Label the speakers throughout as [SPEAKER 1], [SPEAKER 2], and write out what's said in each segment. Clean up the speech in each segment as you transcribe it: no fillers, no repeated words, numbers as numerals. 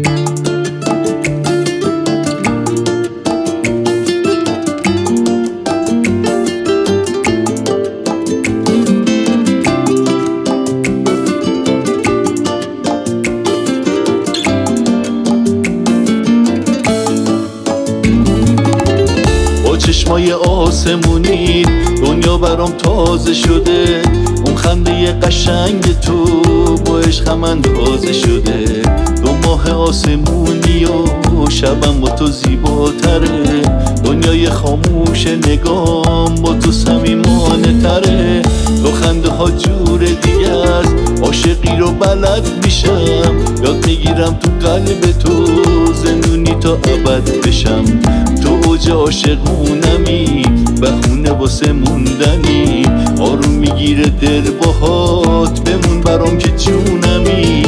[SPEAKER 1] چشمای آسمونی دنیا برام تازه شده، اون خنده قشنگ تو با عشقم اندازه شده. 2 ماه آسمونی و شبم با تو زیباتره، دنیای خاموش نگام با تو صمیمانه تره. تو خنده ها جور دیگه است، عاشقی رو بلد میشم، یاد میگیرم تو قلب تو زندونی تا ابد بشم. تو اوج عاشقونمی، بهونه واسه موندنی، آروم میگیره دل باهات، بمون برام که جونمی.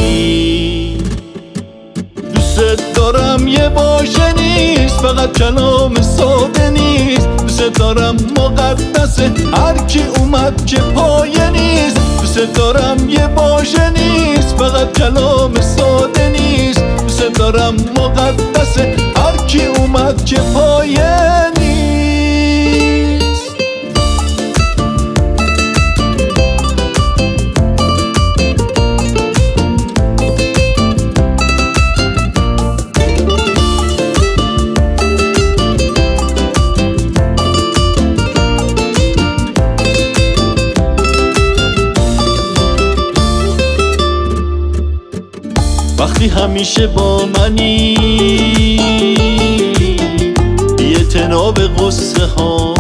[SPEAKER 1] دوست دارم یه باشه نیست، فقط کلام ساده نیست. دوست دارم مقدسه، هر کی اومد که پایه نیست. دوست دارم یه باشه نیست، فقط کلام ساده نیست. دوست دارم مقدسه، هر کی اومد که پایه نیست. وقتی همیشه با منی، بی‌اعتنا به غصه ها،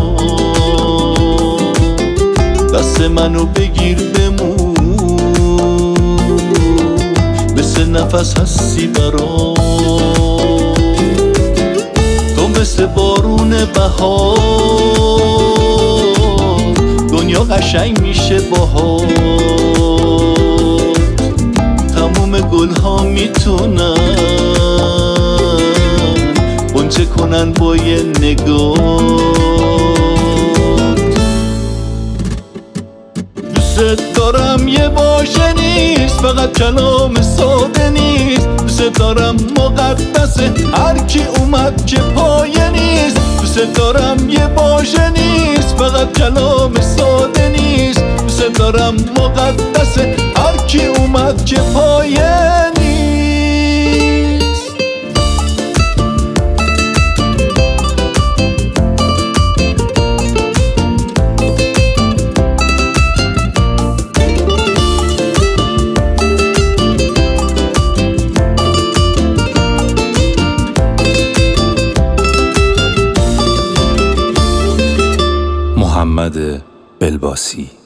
[SPEAKER 1] دست منو بگیر بمون، مثل نفس هستی برام. تو مثل بارون بهار، دنیا قشنگ میشه باهات. تموم گل ها میتونن غنچه کنن با یه نگاه. دوست دارم یه باشه نیست، فقط کلام ساده نیست. دوست دارم مقدسه، هر کی اومد که پایه نیست. دوست دارم یه باشه نیست، فقط کلام ساده نیست. دوست دارم مقدسه، هر کی اومد که پایه نیست.
[SPEAKER 2] محمد بلباسی.